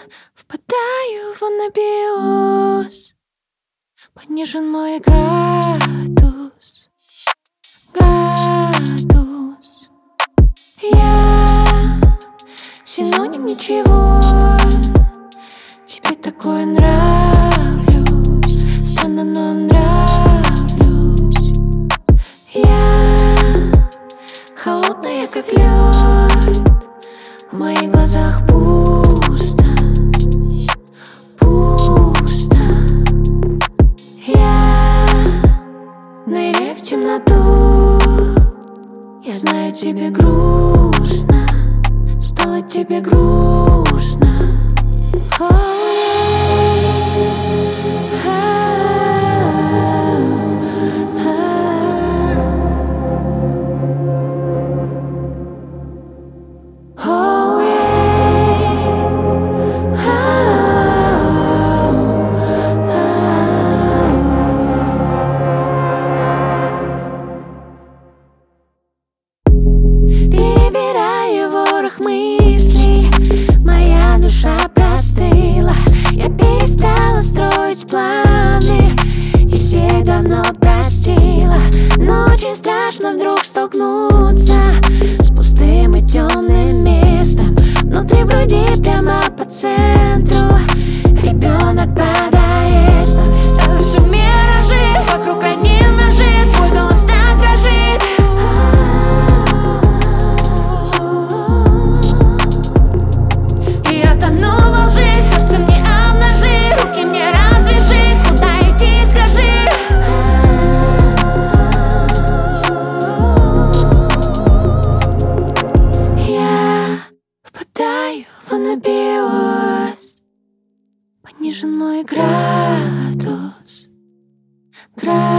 Впадаю в анабиоз, понижен мой градус. Я синоним ничего, тебе такое нравлюсь. Странно, но нравлюсь. Я холодная, как лед, в моих глазах пусто. Я ныряю в темноту. Я знаю, тебе грустно, стало тебе грустно. Перебираю ворох мыслей, моя душа простыла. Я перестала строить планы и всех давно простила. Но очень страшно вдруг столкнуться с пустым и темным местом. Внутри в груди прямо по центру ребенок подоест. Это все миражи, вокруг одни ножи, твой голос так дрожит. Я тону во лжи, сердце мне обнажи, руки мне развяжи, куда идти, скажи. Я впадаю в анабиоз, понижен мой градус.